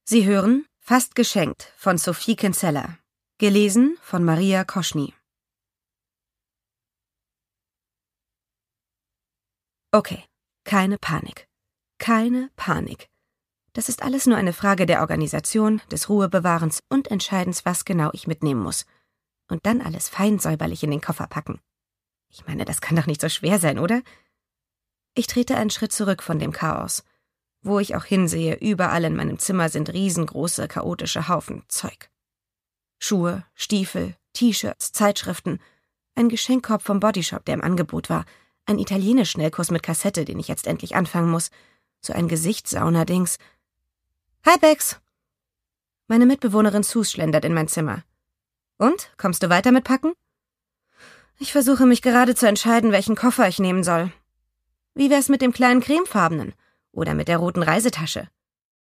Sie hören Fast geschenkt von Sophie Kinsella. Gelesen von Maria Koschny. Okay, keine Panik. Keine Panik. Das ist alles nur eine Frage der Organisation, des Ruhebewahrens und Entscheidens, was genau ich mitnehmen muss. Und dann alles fein säuberlich in den Koffer packen. Ich meine, das kann doch nicht so schwer sein, oder? Ich trete einen Schritt zurück von dem Chaos. Wo ich auch hinsehe, überall in meinem Zimmer sind riesengroße, chaotische Haufen Zeug. Schuhe, Stiefel, T-Shirts, Zeitschriften, ein Geschenkkorb vom Bodyshop, der im Angebot war, ein Italienisch-Schnellkurs mit Kassette, den ich jetzt endlich anfangen muss, so ein Gesichtssauna-Dings. Hi, Bex! Meine Mitbewohnerin Sus schlendert in mein Zimmer. Und, kommst du weiter mit Packen? Ich versuche mich gerade zu entscheiden, welchen Koffer ich nehmen soll. Wie wär's mit dem kleinen cremefarbenen? Oder mit der roten Reisetasche?